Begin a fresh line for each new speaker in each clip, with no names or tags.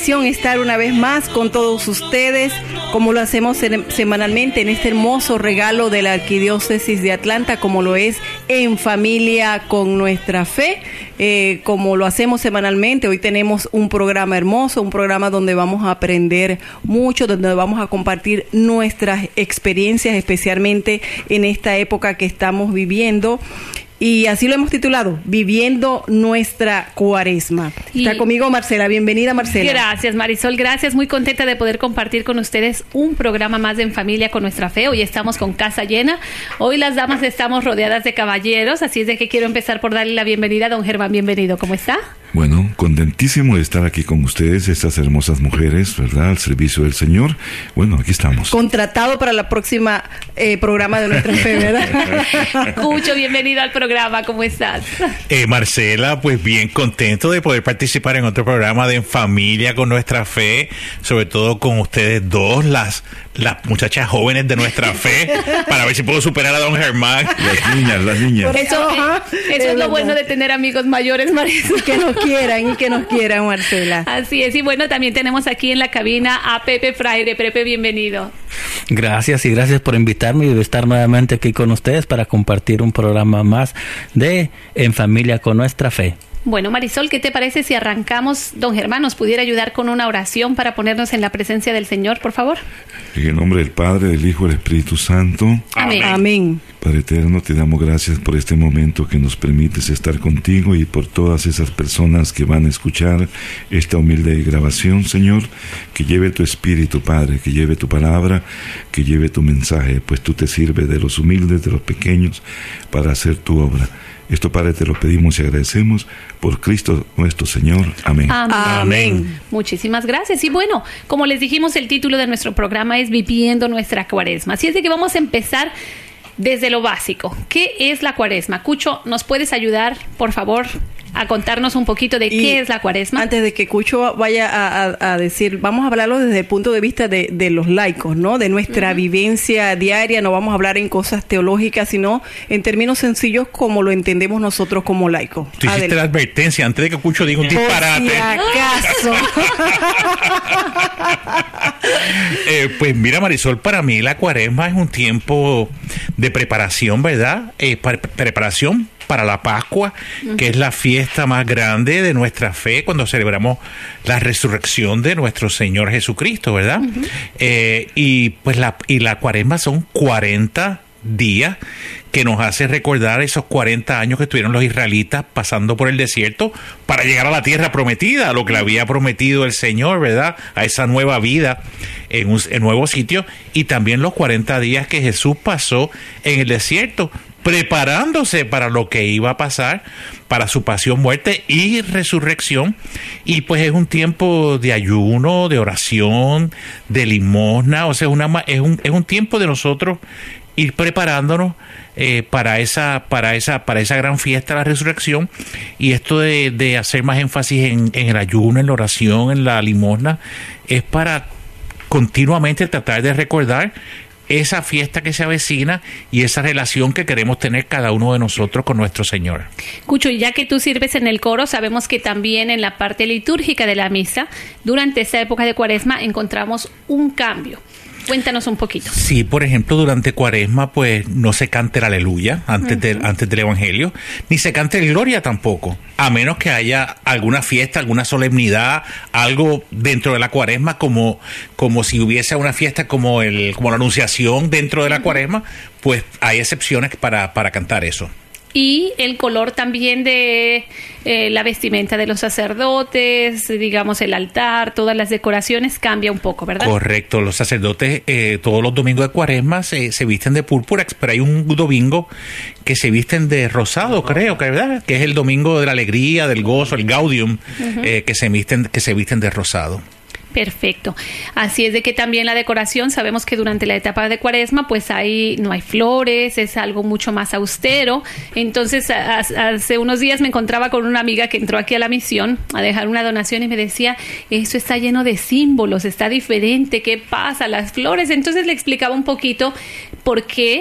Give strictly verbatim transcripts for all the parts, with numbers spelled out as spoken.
bendición estar una vez más con todos ustedes, como lo hacemos semanalmente en este hermoso regalo de la Arquidiócesis de Atlanta, como lo es En Familia con Nuestra Fe. Eh, como lo hacemos semanalmente, hoy tenemos un programa hermoso, un programa donde vamos a aprender mucho, donde vamos a compartir nuestras experiencias, especialmente en esta época que estamos viviendo. Y así lo hemos titulado, Viviendo Nuestra Cuaresma. Y está conmigo Marcela. Bienvenida, Marcela.
Gracias, Marisol. Gracias. Muy contenta de poder compartir con ustedes un programa más de En Familia con Nuestra Fe. Hoy estamos con casa llena. Hoy las damas estamos rodeadas de caballeros, así es de que quiero empezar por darle la bienvenida a don Germán. Bienvenido. ¿Cómo está?
Bueno, contentísimo de estar aquí con ustedes, estas hermosas mujeres, ¿verdad? Al servicio del Señor. Bueno, aquí estamos.
Contratado para la próxima eh, programa de Nuestra Fe, ¿verdad?
Cucho, bienvenido al programa. ¿Cómo estás?
Eh, Marcela, pues bien contento de poder participar en otro programa de En Familia con Nuestra Fe, sobre todo con ustedes dos, las, las muchachas jóvenes de Nuestra Fe, para ver si puedo superar a don Germán.
Las niñas, las niñas.
Eso, eso es lo bueno de tener amigos mayores, Marisol.
Que nos quieran y que nos quieran, Marcela.
Así es, y bueno, también tenemos aquí en la cabina a Pepe Fraire. Pepe, bienvenido.
Gracias y gracias por invitarme y estar nuevamente aquí con ustedes para compartir un programa más de En Familia con Nuestra Fe.
Bueno, Marisol, ¿qué te parece si arrancamos? Don Germán, ¿nos pudiera ayudar con una oración para ponernos en la presencia del Señor, por favor?
En el nombre del Padre, del Hijo y del Espíritu Santo.
Amén.
Amén.
Padre eterno, te damos gracias por este momento que nos permites estar contigo y por todas esas personas que van a escuchar esta humilde grabación, Señor. Que lleve tu espíritu, Padre, que lleve tu palabra, que lleve tu mensaje, pues tú te sirves de los humildes, de los pequeños, para hacer tu obra. Esto, Padre, te lo pedimos y agradecemos por Cristo nuestro Señor. Amén.
Amén. Amén. Muchísimas gracias. Y bueno, como les dijimos, el título de nuestro programa es Viviendo Nuestra Cuaresma. Así es de que vamos a empezar desde lo básico. ¿Qué es la Cuaresma? Cucho, ¿nos puedes ayudar, por favor, a contarnos un poquito de y qué es la Cuaresma?
Antes de que Cucho vaya a, a, a decir, vamos a hablarlo desde el punto de vista de, de los laicos, ¿no? De nuestra uh-huh. vivencia diaria. No vamos a hablar en cosas teológicas, sino en términos sencillos como lo entendemos nosotros como laicos.
Tú hiciste Adel. la advertencia antes de que Cucho diga un disparate.
Por si acaso.
eh, pues mira, Marisol, para mí la Cuaresma es un tiempo de preparación, ¿verdad? Eh, pre- preparación para la Pascua, uh-huh. que es la fiesta más grande de nuestra fe, cuando celebramos la resurrección de nuestro Señor Jesucristo, ¿verdad? Uh-huh. Eh, y pues la, y la Cuaresma son cuarenta días que nos hace recordar esos cuarenta años que estuvieron los israelitas pasando por el desierto para llegar a la tierra prometida, a lo que le había prometido el Señor, ¿verdad? A esa nueva vida en un en nuevo sitio, y también los cuarenta días que Jesús pasó en el desierto, preparándose para lo que iba a pasar, para su pasión, muerte y resurrección. Y pues es un tiempo de ayuno, de oración, de limosna, o sea, una, es, un, es un tiempo de nosotros ir preparándonos eh, para esa para esa para esa gran fiesta de la resurrección. Y esto de, de hacer más énfasis en, en el ayuno, en la oración, en la limosna, es para continuamente tratar de recordar esa fiesta que se avecina y esa relación que queremos tener cada uno de nosotros con nuestro Señor.
Cucho, ya que tú sirves en el coro, sabemos que también en la parte litúrgica de la misa, durante esta época de Cuaresma, encontramos un cambio. Cuéntanos un poquito.
Sí, por ejemplo, durante Cuaresma, pues no se canta el aleluya antes, uh-huh. del, antes del Evangelio, ni se canta el gloria tampoco, a menos que haya alguna fiesta, alguna solemnidad, algo dentro de la Cuaresma, como, como si hubiese una fiesta como, el, como la Anunciación dentro de la uh-huh. Cuaresma, pues hay excepciones para, para cantar eso.
Y el color también de eh, la vestimenta de los sacerdotes, digamos el altar, todas las decoraciones cambia un poco, ¿verdad?
Correcto, los sacerdotes eh, todos los domingos de Cuaresma se, se visten de púrpura, pero hay un domingo que se visten de rosado, creo que, ¿verdad? Que es el domingo de la alegría, del gozo, el Gaudium, uh-huh. eh, que se visten, que se visten de rosado.
Perfecto. Así es de que también la decoración, sabemos que durante la etapa de Cuaresma pues ahí no hay flores, es algo mucho más austero. Entonces a, a, hace unos días me encontraba con una amiga que entró aquí a la misión a dejar una donación y me decía, eso está lleno de símbolos, está diferente, ¿qué pasa? Las flores. Entonces le explicaba un poquito por qué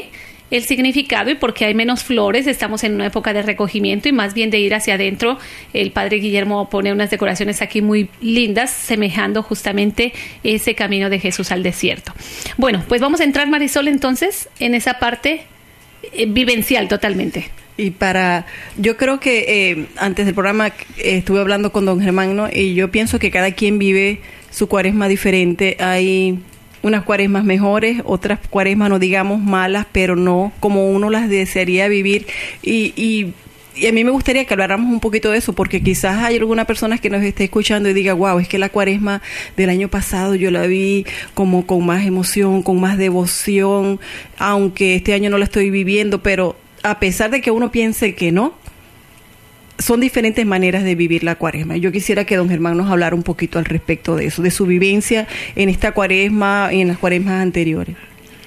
el significado y por qué hay menos flores. Estamos en una época de recogimiento y más bien de ir hacia adentro. El padre Guillermo pone unas decoraciones aquí muy lindas, semejando justamente ese camino de Jesús al desierto. Bueno, pues vamos a entrar, Marisol, entonces, en esa parte eh, vivencial totalmente.
Y para, yo creo que eh, antes del programa eh, estuve hablando con don Germán, ¿no? Y yo pienso que cada quien vive su cuaresma diferente. Hay unas cuaresmas mejores, otras cuaresmas no digamos malas, pero no como uno las desearía vivir. Y, y, y a mí me gustaría que habláramos un poquito de eso, porque quizás hay alguna persona que nos esté escuchando y diga, wow, es que la cuaresma del año pasado yo la vi como con más emoción, con más devoción, aunque este año no la estoy viviendo, pero a pesar de que uno piense que no, son diferentes maneras de vivir la cuaresma. Yo quisiera que don Germán nos hablara un poquito al respecto de eso, de su vivencia en esta cuaresma y en las cuaresmas anteriores.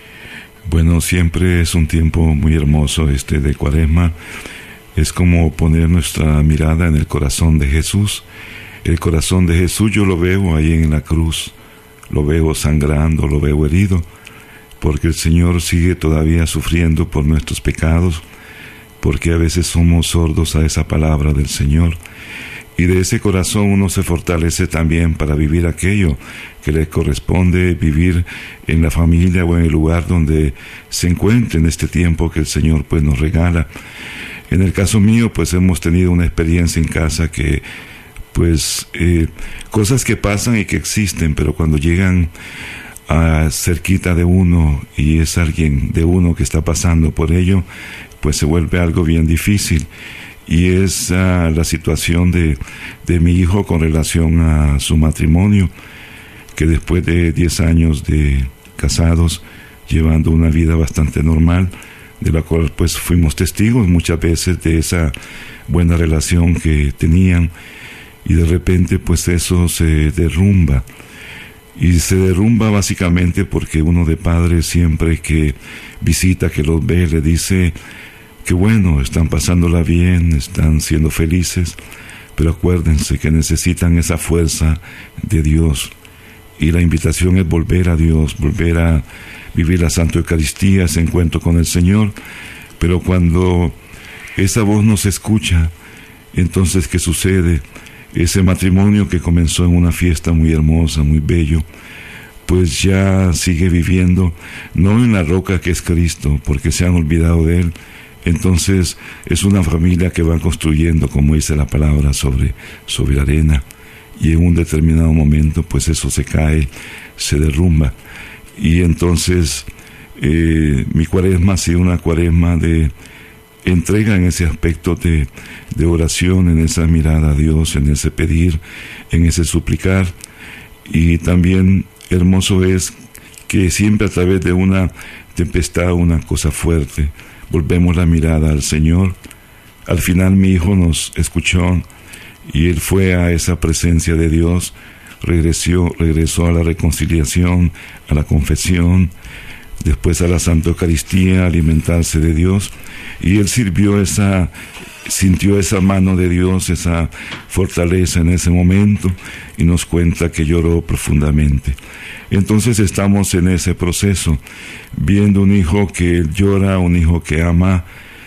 Bueno, siempre es un tiempo muy hermoso este de cuaresma. Es como poner nuestra mirada en el corazón de Jesús. El corazón de Jesús yo lo veo ahí en la cruz, lo veo sangrando, lo veo herido, porque el Señor sigue todavía sufriendo por nuestros pecados, porque a veces somos sordos a esa palabra del Señor. Y de ese corazón uno se fortalece también para vivir aquello que le corresponde vivir en la familia o en el lugar donde se encuentre en este tiempo que el Señor pues nos regala. En el caso mío pues hemos tenido una experiencia en casa que pues eh, cosas que pasan y que existen, pero cuando llegan a cerquita de uno y es alguien de uno que está pasando por ello, pues se vuelve algo bien difícil. Y es uh, la situación de, de mi hijo con relación a su matrimonio, que después de diez años de casados, llevando una vida bastante normal, de la cual pues fuimos testigos muchas veces de esa buena relación que tenían, y de repente pues eso se derrumba. Y se derrumba básicamente porque uno de padres siempre que visita, que los ve, le dice que bueno, están pasándola bien, están siendo felices, pero acuérdense que necesitan esa fuerza de Dios. Y la invitación es volver a Dios, volver a vivir la Santa Eucaristía, ese encuentro con el Señor. Pero cuando esa voz no se escucha, entonces ¿qué sucede? Ese matrimonio que comenzó en una fiesta muy hermosa, muy bello, pues ya sigue viviendo, no en la roca que es Cristo, porque se han olvidado de Él. Entonces es una familia que va construyendo, como dice la palabra, sobre, sobre la arena, y en un determinado momento pues eso se cae, se derrumba. Y entonces eh, mi cuaresma ha sido una cuaresma de entrega en ese aspecto de, de oración, en esa mirada a Dios, en ese pedir, en ese suplicar. Y también hermoso es que siempre a través de una tempestad, una cosa fuerte, volvemos la mirada al Señor. Al final mi hijo nos escuchó y él fue a esa presencia de Dios, regresó, regresó a la reconciliación, a la confesión, después a la Santa Eucaristía, a alimentarse de Dios, y él sirvió esa, sintió esa mano de Dios, esa fortaleza en ese momento, y nos cuenta que lloró profundamente. Entonces estamos en ese proceso, viendo un hijo que llora, un hijo que ama,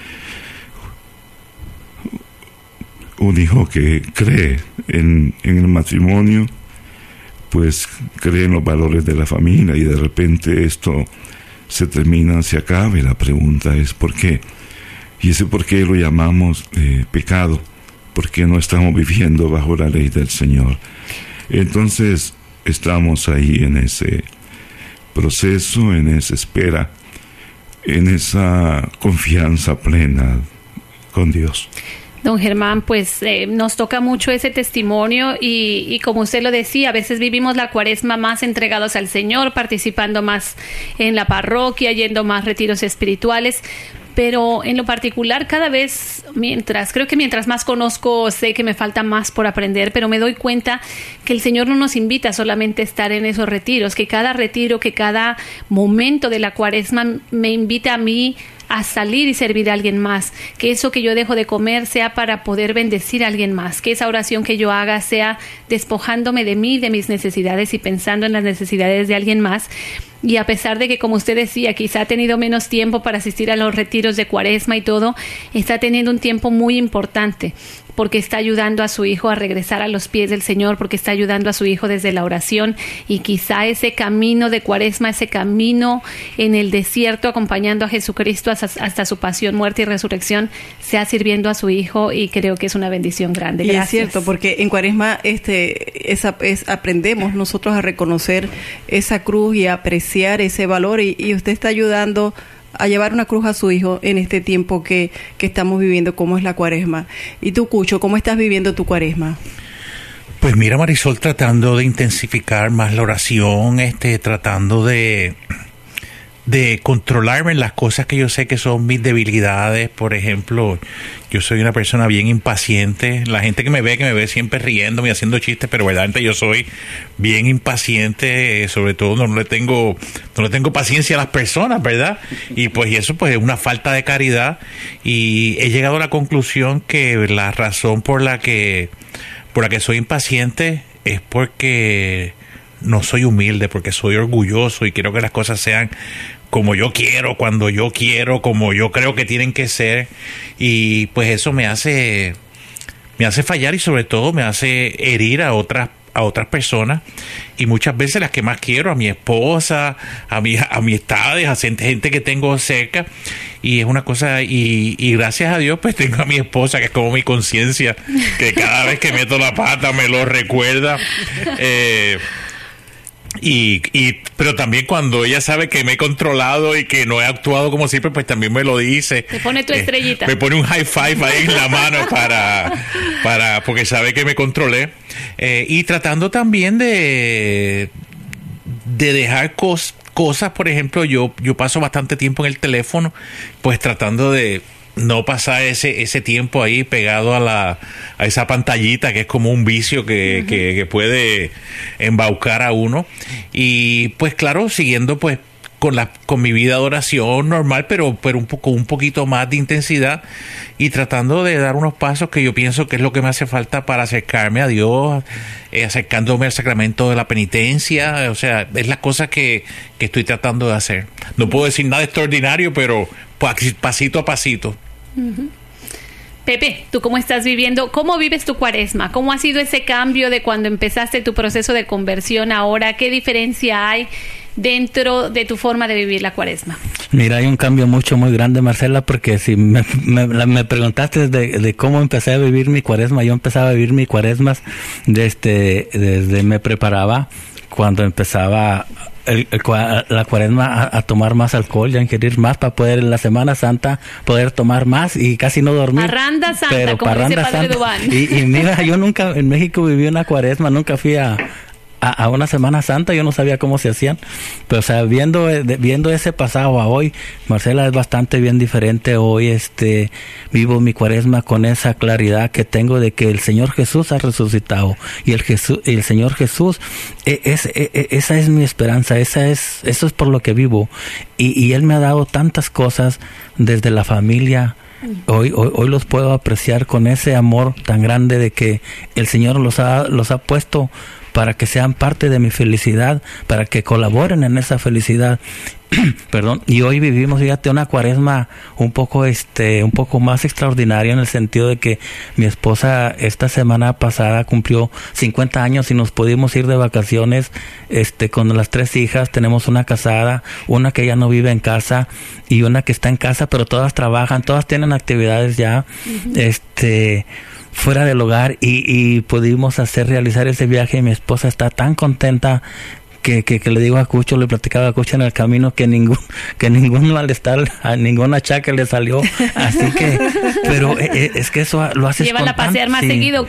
un hijo que cree en, en el matrimonio, pues cree en los valores de la familia, y de repente esto se termina, se acaba, y la pregunta es ¿por qué? Y ese por qué lo llamamos eh, pecado, porque no estamos viviendo bajo la ley del Señor. Entonces estamos ahí en ese proceso, en esa espera, en esa confianza plena con Dios.
Don Germán, pues eh, nos toca mucho ese testimonio y, y como usted lo decía, a veces vivimos la cuaresma más entregados al Señor, participando más en la parroquia, yendo más retiros espirituales, pero en lo particular cada vez, mientras, creo que mientras más conozco, sé que me falta más por aprender, pero me doy cuenta que el Señor no nos invita solamente a estar en esos retiros, que cada retiro, que cada momento de la cuaresma me invita a mí a salir y servir a alguien más, que eso que yo dejo de comer sea para poder bendecir a alguien más, que esa oración que yo haga sea despojándome de mí, de mis necesidades y pensando en las necesidades de alguien más. Y a pesar de que, como usted decía, quizá ha tenido menos tiempo para asistir a los retiros de Cuaresma y todo, está teniendo un tiempo muy importante, porque está ayudando a su hijo a regresar a los pies del Señor, porque está ayudando a su hijo desde la oración, y quizá ese camino de Cuaresma, ese camino en el desierto acompañando a Jesucristo hasta, hasta su pasión, muerte y resurrección, sea sirviendo a su hijo, y creo que es una bendición grande. Gracias.
Y es cierto, porque en Cuaresma este, es, es, aprendemos nosotros a reconocer esa cruz y a apreciar ese valor, y, y usted está ayudando a llevar una cruz a su hijo en este tiempo que, que estamos viviendo, como es la Cuaresma. Y tú, Cucho, ¿cómo estás viviendo tu Cuaresma?
Pues mira, Marisol, tratando de intensificar más la oración, este, tratando de, de controlarme en las cosas que yo sé que son mis debilidades. Por ejemplo, yo soy una persona bien impaciente. La gente que me ve, que me ve siempre riéndome y haciendo chistes, pero verdaderamente yo soy bien impaciente, eh, sobre todo no, no le tengo no le tengo paciencia a las personas, ¿verdad? Y pues y eso pues es una falta de caridad, y he llegado a la conclusión que la razón por la que por la que soy impaciente es porque no soy humilde, porque soy orgulloso y quiero que las cosas sean como yo quiero, cuando yo quiero, como yo creo que tienen que ser, y pues eso me hace me hace fallar, y sobre todo me hace herir a otras a otras personas, y muchas veces las que más quiero, a mi esposa, a mis amistades, a gente que tengo cerca, y es una cosa, y, y gracias a Dios pues tengo a mi esposa, que es como mi conciencia, que cada vez que meto la pata me lo recuerda. eh, Y, y pero también cuando ella sabe que me he controlado y que no he actuado como siempre, pues también me lo dice.
Te pone tu estrellita.
Eh, me pone un high five ahí en la mano para, para porque sabe que me controlé. Eh, y tratando también de, de dejar cos, cosas, por ejemplo, yo, yo paso bastante tiempo en el teléfono, pues tratando de no pasar ese ese tiempo ahí pegado a la a esa pantallita, que es como un vicio que, uh-huh. que, que puede embaucar a uno. Y pues claro, siguiendo pues con la con mi vida de oración normal, pero pero un poco un poquito más de intensidad, y tratando de dar unos pasos que yo pienso que es lo que me hace falta para acercarme a Dios, eh, acercándome al sacramento de la penitencia. O sea, es la cosa que, que estoy tratando de hacer. No puedo decir nada extraordinario, pero pasito a pasito.
Uh-huh. Pepe, ¿tú cómo estás viviendo? ¿Cómo vives tu Cuaresma? ¿Cómo ha sido ese cambio de cuando empezaste tu proceso de conversión ahora? ¿Qué diferencia hay dentro de tu forma de vivir la Cuaresma?
Mira, hay un cambio mucho, muy grande, Marcela, porque si me, me, me preguntaste de, de cómo empecé a vivir mi Cuaresma, yo empezaba a vivir mi Cuaresmas desde, desde me preparaba cuando empezaba el, el, la Cuaresma a, a tomar más alcohol y a ingerir más para poder en la Semana Santa poder tomar más y casi no dormir.
Parranda Santa,
pero
como
parranda
dice Padre
Santa.
Dubán.
Y, y mira, yo nunca en México viví una Cuaresma, nunca fui a A, a una Semana Santa, yo no sabía cómo se hacían, pero o sea, viendo de, viendo ese pasado a hoy, Marcela, es bastante bien diferente. Hoy este vivo mi Cuaresma con esa claridad que tengo de que el Señor Jesús ha resucitado, y el Jesús, el Señor Jesús es, es, es esa es mi esperanza, esa es eso es por lo que vivo, y, y Él me ha dado tantas cosas desde la familia. Hoy, hoy, hoy los puedo apreciar con ese amor tan grande de que el Señor los ha, los ha puesto para que sean parte de mi felicidad, para que colaboren en esa felicidad. Perdón. Y hoy vivimos, fíjate, una Cuaresma un poco este un poco más extraordinaria, en el sentido de que mi esposa esta semana pasada cumplió cincuenta años y nos pudimos ir de vacaciones este con las tres hijas. Tenemos una casada, una que ya no vive en casa y una que está en casa, pero todas trabajan, todas tienen actividades ya uh-huh. este fuera del hogar, y, y pudimos hacer realizar ese viaje, y mi esposa está tan contenta que, que, que le digo a Cucho, le platicaba a Cucho en el camino que ningún que ningún malestar, a ningún achaque le salió, así que pero es, es que eso lo haces
llévala
con
a pasear
tan,
más
sí.
seguido,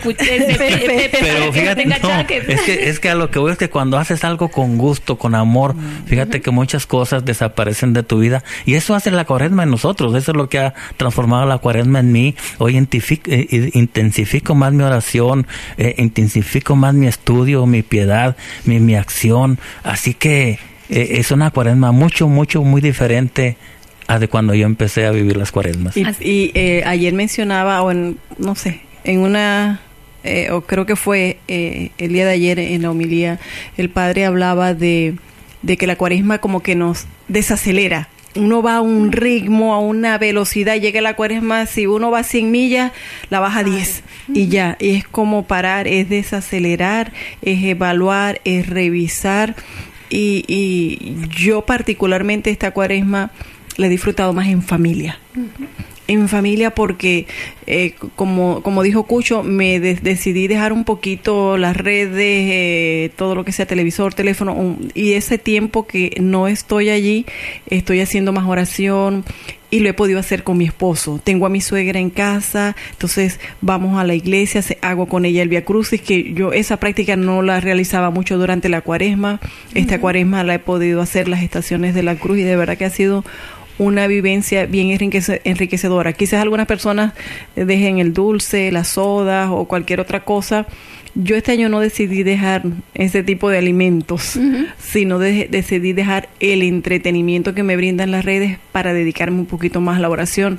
pero fíjate, no, es que es que a lo que voy es que cuando haces algo con gusto, con amor, fíjate uh-huh. que muchas cosas desaparecen de tu vida, y eso hace la Cuaresma en nosotros. Eso es lo que ha transformado la Cuaresma en mí. Hoy intensifico más mi oración, eh, intensifico más mi estudio, mi piedad, mi, mi acción. Así que eh, es una Cuaresma mucho, mucho, muy diferente a de cuando yo empecé a vivir las cuaresmas.
Y, y eh, ayer mencionaba, o en, no sé, en una, eh, o creo que fue eh, el día de ayer en la homilía, el padre hablaba de, de que la cuaresma como que nos desacelera. Uno va a un ritmo, a una velocidad, llega la cuaresma, si uno va a cien millas, la baja a diez y ya. Y es como parar, es desacelerar, es evaluar, es revisar. Y, y yo particularmente esta cuaresma la he disfrutado más en familia. Uh-huh. En familia porque, eh, como, como dijo Cucho, me de- decidí dejar un poquito las redes, eh, todo lo que sea televisor, teléfono, un, y ese tiempo que no estoy allí, estoy haciendo más oración y lo he podido hacer con mi esposo. Tengo a mi suegra en casa, entonces vamos a la iglesia, hago con ella el Vía Crucis, que yo esa práctica no la realizaba mucho durante la cuaresma. Esta uh-huh. cuaresma la he podido hacer las estaciones de la cruz y de verdad que ha sido una vivencia bien enriquece- enriquecedora. Quizás algunas personas dejen el dulce, las sodas o cualquier otra cosa. Yo este año no decidí dejar ese tipo de alimentos, uh-huh. sino de- decidí dejar el entretenimiento que me brindan las redes para dedicarme un poquito más a la oración.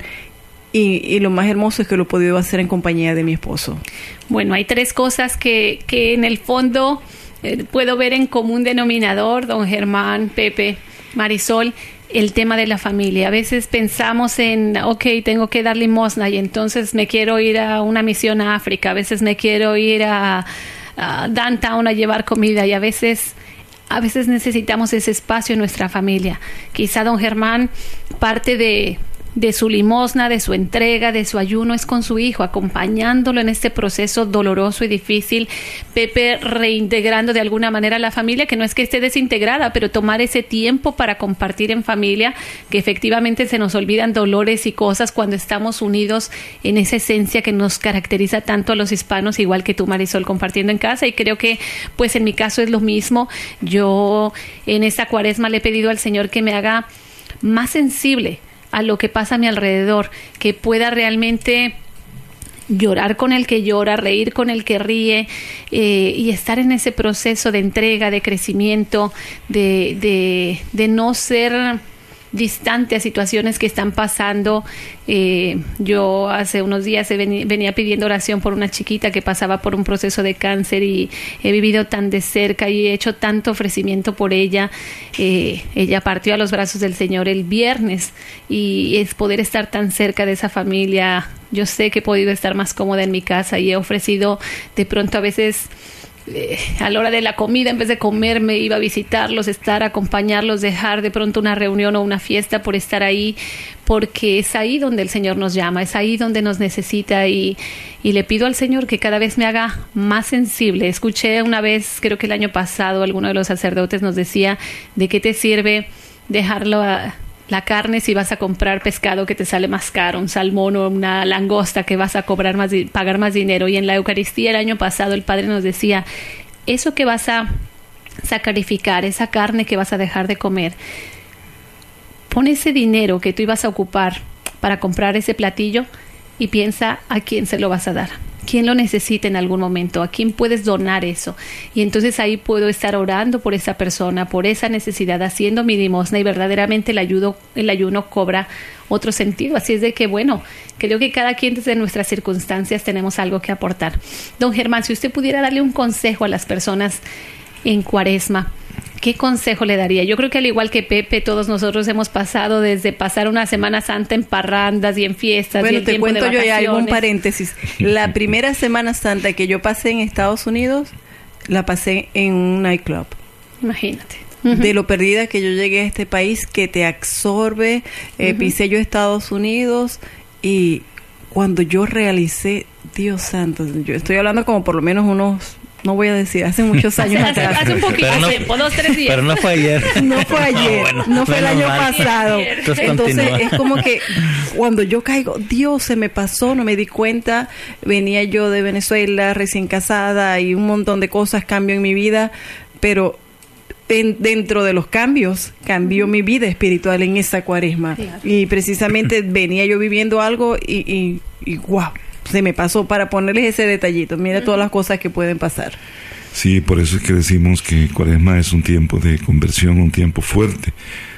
Y, y lo más hermoso es que lo he podido hacer en compañía de mi esposo.
Bueno, hay tres cosas que, que en el fondo eh, puedo ver en común denominador, don Germán, Pepe, Marisol. El tema de la familia. A veces pensamos en, ok, tengo que dar limosna y entonces me quiero ir a una misión a África. A veces me quiero ir a, a Downtown a llevar comida y a veces, a veces necesitamos ese espacio en nuestra familia. Quizá don Germán parte de... de su limosna, de su entrega, de su ayuno, es con su hijo, acompañándolo en este proceso doloroso y difícil. Pepe reintegrando de alguna manera a la familia, que no es que esté desintegrada, pero tomar ese tiempo para compartir en familia, que efectivamente se nos olvidan dolores y cosas cuando estamos unidos en esa esencia que nos caracteriza tanto a los hispanos, igual que tú, Marisol, compartiendo en casa. Y creo que, pues en mi caso es lo mismo. Yo en esta cuaresma le he pedido al Señor que me haga más sensible a lo que pasa a mi alrededor, que pueda realmente llorar con el que llora, reír con el que ríe, eh, y estar en ese proceso de entrega, de crecimiento, de, de, de no ser distante a situaciones que están pasando. Eh, yo hace unos días vení, venía pidiendo oración por una chiquita que pasaba por un proceso de cáncer y he vivido tan de cerca y he hecho tanto ofrecimiento por ella. Eh, ella partió a los brazos del Señor el viernes y es poder estar tan cerca de esa familia. Yo sé que he podido estar más cómoda en mi casa y he ofrecido de pronto a veces... Eh, a la hora de la comida, en vez de comer, me iba a visitarlos, estar, acompañarlos, dejar de pronto una reunión o una fiesta por estar ahí, porque es ahí donde el Señor nos llama, es ahí donde nos necesita y, y le pido al Señor que cada vez me haga más sensible. Escuché una vez, creo que el año pasado, alguno de los sacerdotes nos decía, ¿de qué te sirve dejarlo a... la carne si vas a comprar pescado que te sale más caro, un salmón o una langosta que vas a cobrar más, pagar más dinero? Y en la Eucaristía el año pasado el Padre nos decía, eso que vas a sacrificar, esa carne que vas a dejar de comer, pon ese dinero que tú ibas a ocupar para comprar ese platillo y piensa a quién se lo vas a dar. ¿Quién lo necesita en algún momento? ¿A quién puedes donar eso? Y entonces ahí puedo estar orando por esa persona, por esa necesidad, haciendo mi limosna y verdaderamente el ayuno, el ayuno cobra otro sentido. Así es de que, bueno, creo que cada quien desde nuestras circunstancias tenemos algo que aportar. Don Germán, si usted pudiera darle un consejo a las personas en Cuaresma, ¿qué consejo le daría? Yo creo que al igual que Pepe, todos nosotros hemos pasado desde pasar una Semana Santa en parrandas y en fiestas.
Bueno,
y en
te
tiempo
cuento
de
yo ya algún
vacaciones.
paréntesis. La primera Semana Santa que yo pasé en Estados Unidos, la pasé en un nightclub.
Imagínate.
De lo perdida que yo llegué a este país, que te absorbe. Eh, uh-huh. Pisé yo Estados Unidos y cuando yo realicé, Dios santo, yo estoy hablando como por lo menos unos... No voy a decir, hace muchos años
hace,
atrás.
Hace un poquito,
no,
hace dos, tres días.
Pero no fue ayer.
No fue ayer, no, bueno, no fue el año mal. pasado.
Entonces,
Entonces
continúa.
es como que cuando yo caigo, Dios, se me pasó, no me di cuenta. Venía yo de Venezuela, recién casada, y un montón de cosas cambió en mi vida, pero en, dentro de los cambios, cambió mi vida espiritual en esa cuaresma. Claro. Y precisamente venía yo viviendo algo y, y, y wow. Se me pasó para ponerles ese detallito. Mira uh-huh. todas las cosas que pueden pasar.
Sí, por eso es que decimos que Cuaresma es un tiempo de conversión, un tiempo fuerte,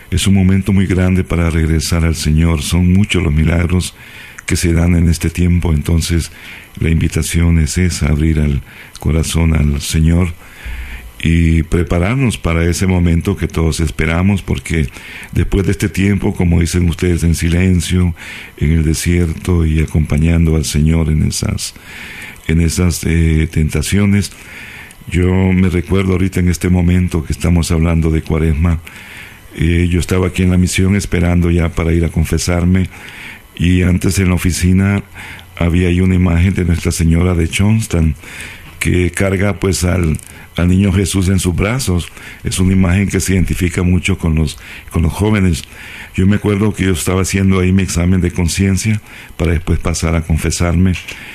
Es un momento muy grande para regresar al Señor. Son muchos los milagros que se dan en este tiempo. Entonces la invitación es esa, abrir el corazón al Señor y prepararnos para ese momento que todos esperamos, porque después de este tiempo, como dicen ustedes, en silencio, en el desierto y acompañando al Señor en esas, en esas eh, tentaciones, yo me recuerdo ahorita en este momento que estamos hablando de Cuaresma. Eh, yo estaba aquí en la misión esperando ya para ir a confesarme, y antes en la oficina había ahí una imagen de Nuestra Señora de Johnstown que carga pues al, al niño Jesús en sus brazos. Es una imagen que se identifica mucho con los, con los jóvenes. Yo me acuerdo que yo estaba haciendo ahí mi examen de conciencia para después pasar a confesarme,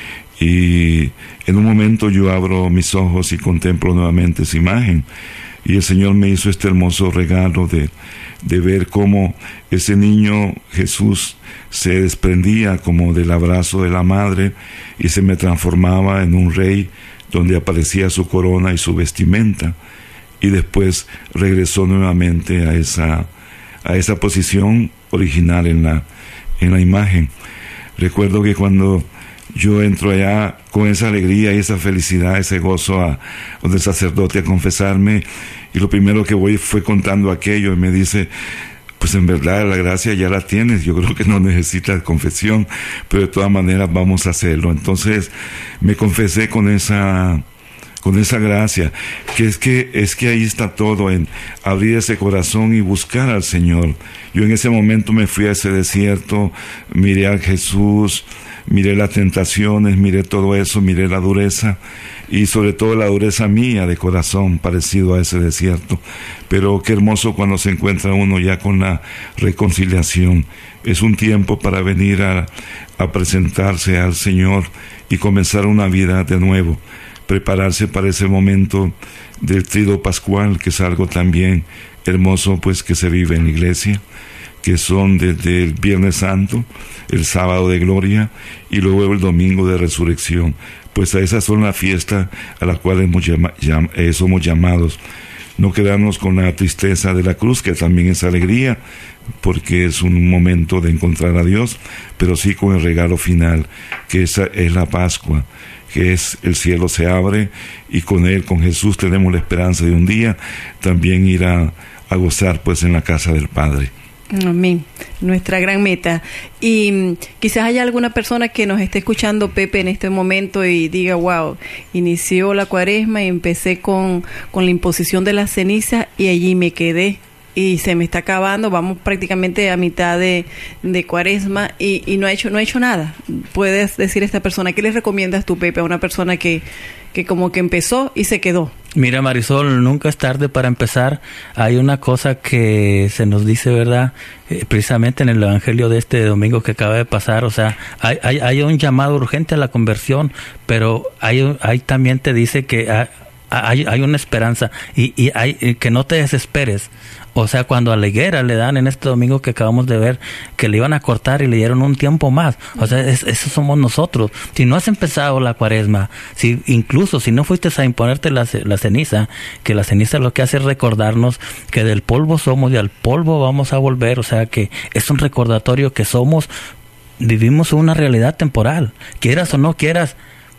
y en un momento yo abro mis ojos y contemplo nuevamente esa imagen, y el Señor me hizo este hermoso regalo de, de ver cómo ese niño Jesús se desprendía como del abrazo de la madre y se me transformaba en un rey, donde aparecía su corona y su vestimenta, y después regresó nuevamente a esa, a esa posición original en la, en la imagen. Recuerdo que cuando yo entro allá con esa alegría y esa felicidad, ese gozo, a donde el sacerdote a confesarme, y lo primero que voy fue contando aquello, y me dice: pues en verdad la gracia ya la tienes, yo creo que no necesitas confesión, pero de todas maneras vamos a hacerlo. Entonces me confesé con esa con esa gracia, que es que es que ahí está todo, en abrir ese corazón y buscar al Señor. Yo en ese momento me fui a ese desierto, miré a Jesús, miré las tentaciones, miré todo eso, miré la dureza, y sobre todo la dureza mía de corazón, parecido a ese desierto. Pero qué hermoso cuando se encuentra uno ya con la reconciliación. Es un tiempo para venir a, a presentarse al Señor y comenzar una vida de nuevo, prepararse para ese momento del trido pascual, que es algo también hermoso pues que se vive en la iglesia, que son desde el Viernes Santo, el sábado de gloria y luego el domingo de resurrección. Pues a esas son las fiestas a las cuales hemos llama, llam, eh, somos llamados. No quedarnos con la tristeza de la cruz, que también es alegría, porque es un momento de encontrar a Dios, pero sí con el regalo final, que esa es la Pascua, que es el cielo se abre, y con Él, con Jesús, tenemos la esperanza de un día también ir a, a gozar pues en la casa del Padre.
Amén. Nuestra gran meta. Y um, quizás haya alguna persona que nos esté escuchando, Pepe, en este momento y diga: wow, inició la Cuaresma y empecé con, con la imposición de la ceniza y allí me quedé y se me está acabando, vamos prácticamente a mitad de, de Cuaresma y, y no ha hecho no ha hecho nada. Puedes decir a esta persona, ¿qué le recomiendas tú, Pepe, a una persona que, que como que empezó y se quedó?
Mira, Marisol, nunca es tarde para empezar. Hay una cosa que se nos dice, ¿verdad? Eh, precisamente en el Evangelio de este domingo que acaba de pasar, o sea, hay, hay, hay un llamado urgente a la conversión, pero hay, hay también te dice que hay, hay, hay una esperanza y, y hay que no te desesperes. O sea, cuando a la higuera le dan en este domingo que acabamos de ver, que le iban a cortar y le dieron un tiempo más. O sea, es, eso somos nosotros. Si no has empezado la Cuaresma, si incluso si no fuiste a imponerte la, la ceniza, que la ceniza lo que hace es recordarnos que del polvo somos y al polvo vamos a volver. O sea, que es un recordatorio que somos, vivimos una realidad temporal. Quieras o no quieras,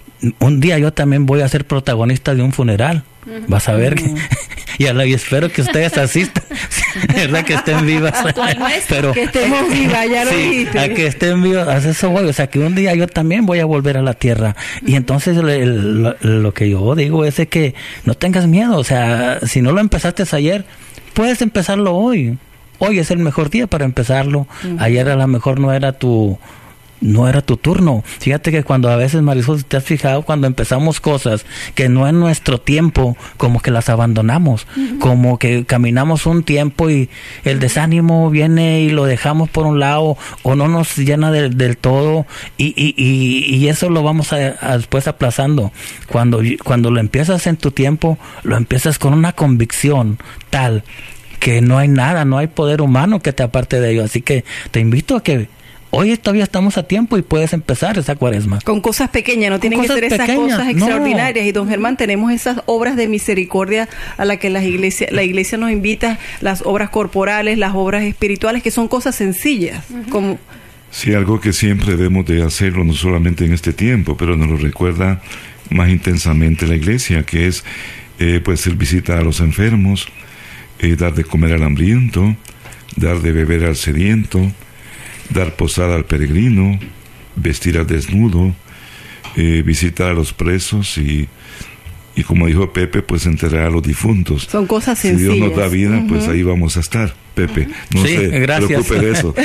un día yo también voy a ser protagonista de un funeral. Vas a ver que, y, a la, y espero que ustedes asistan, verdad, que estén vivas, pero
que estemos vivas, ya lo
sí,
dijiste,
a que estén vivas, a eso voy, o sea, que un día yo también voy a volver a la tierra. Y entonces el, lo, lo que yo digo es que no tengas miedo, o sea, si no lo empezaste ayer, puedes empezarlo hoy. Hoy es el mejor día para empezarlo. Uh-huh. Ayer a lo mejor no era tu no era tu turno. Fíjate que cuando a veces, Marisol, si te has fijado, cuando empezamos cosas que no es nuestro tiempo, como que las abandonamos, uh-huh. como que caminamos un tiempo y el desánimo viene y lo dejamos por un lado o no nos llena de, del todo y, y, y, y eso lo vamos a, a después aplazando. Cuando, cuando lo empiezas en tu tiempo, lo empiezas con una convicción tal que no hay nada, no hay poder humano que te aparte de ello. Así que te invito a que hoy todavía estamos a tiempo y puedes empezar esa cuaresma.
Con cosas pequeñas, no tienen que ser esas
pequeñas,
cosas extraordinarias. No. Y don Germán, tenemos esas obras de misericordia a las que la iglesia, la iglesia nos invita, las obras corporales, las obras espirituales, que son cosas sencillas. Uh-huh. Como...
Sí, algo que siempre debemos de hacerlo, no solamente en este tiempo, pero nos lo recuerda más intensamente la iglesia, que es eh, pues el visitar a los enfermos, eh, dar de comer al hambriento, dar de beber al sediento, dar posada al peregrino, vestir al desnudo, eh, visitar a los presos y, y como dijo Pepe, pues enterrar a los difuntos.
Son cosas sencillas.
Si Dios nos da vida, uh-huh. pues ahí vamos a estar. Pepe, no
sí,
se
gracias.
preocupe de eso.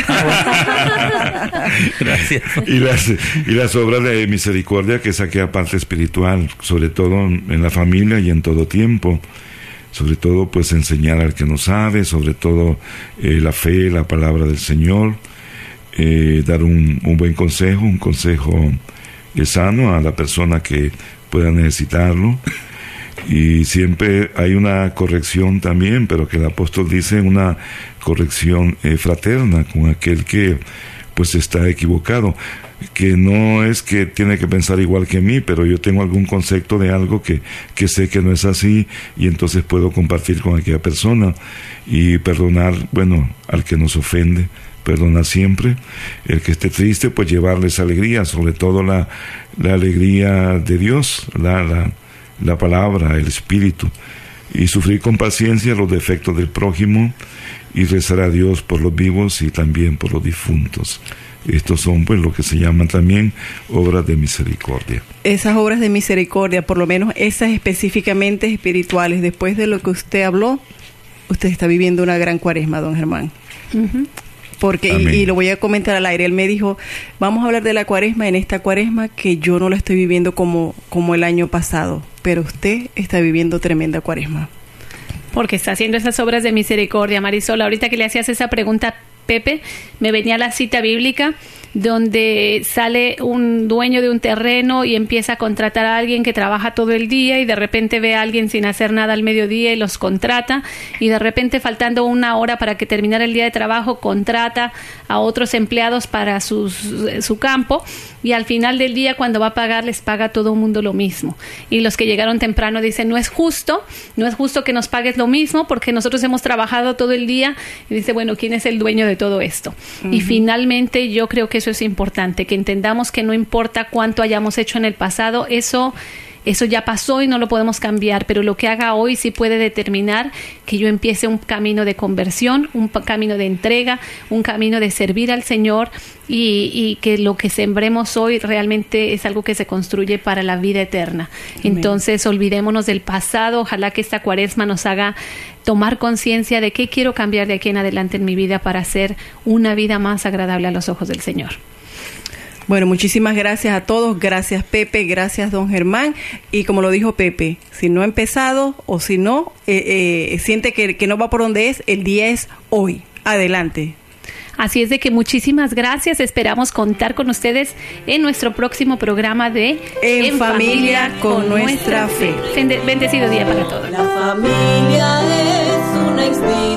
Gracias.
Y las, y las obras de misericordia, que es aquella parte espiritual, sobre todo en la familia y en todo tiempo. Sobre todo, pues enseñar al que no sabe, sobre todo eh, la fe, la palabra del Señor, eh, dar un, un buen consejo, un consejo eh, sano a la persona que pueda necesitarlo. Y siempre hay una corrección también, pero que el apóstol dice una corrección eh, fraterna con aquel que pues está equivocado, que no es que tiene que pensar igual que mí, pero yo tengo algún concepto de algo que, que sé que no es así, y entonces puedo compartir con aquella persona y perdonar, bueno, al que nos ofende, perdonar siempre. El que esté triste, pues llevarles alegría, sobre todo la, la alegría de Dios, la, la, la palabra, el Espíritu, y sufrir con paciencia los defectos del prójimo y rezar a Dios por los vivos y también por los difuntos. Estos son pues lo que se llaman también obras de misericordia.
Esas obras de misericordia, por lo menos esas específicamente espirituales, después de lo que usted habló, usted está viviendo una gran cuaresma, don Germán. Uh-huh. Porque, y, y lo voy a comentar al aire, él me dijo, vamos a hablar de la cuaresma en esta cuaresma que yo no la estoy viviendo como, como el año pasado, pero usted está viviendo tremenda cuaresma.
Porque está haciendo esas obras de misericordia, Marisol. Ahorita que le hacías esa pregunta, Pepe, me venía la cita bíblica donde sale un dueño de un terreno y empieza a contratar a alguien que trabaja todo el día y de repente ve a alguien sin hacer nada al mediodía y los contrata, y de repente faltando una hora para que terminara el día de trabajo contrata a otros empleados para sus, su campo, y al final del día cuando va a pagar les paga a todo el mundo lo mismo, y los que llegaron temprano dicen no es justo, no es justo que nos pagues lo mismo porque nosotros hemos trabajado todo el día, y dice bueno, ¿quién es el dueño de todo esto? Uh-huh. Y finalmente yo creo que eso es importante, que entendamos que no importa cuánto hayamos hecho en el pasado, eso eso ya pasó y no lo podemos cambiar, pero lo que haga hoy sí puede determinar que yo empiece un camino de conversión, un camino de entrega, un camino de servir al Señor, y, y que lo que sembremos hoy realmente es algo que se construye para la vida eterna. Amén. Entonces olvidémonos del pasado, ojalá que esta cuaresma nos haga tomar conciencia de qué quiero cambiar de aquí en adelante en mi vida para hacer una vida más agradable a los ojos del Señor.
Bueno, muchísimas gracias a todos, gracias Pepe, gracias don Germán, y como lo dijo Pepe, si no ha empezado o si no, eh, eh, siente que, que no va por donde es, el día es hoy, adelante.
Así es de que muchísimas gracias, esperamos contar con ustedes en nuestro próximo programa de
En, en familia, familia con nuestra fe.
fe. Bendecido día para todos.
La familia es una inspiración.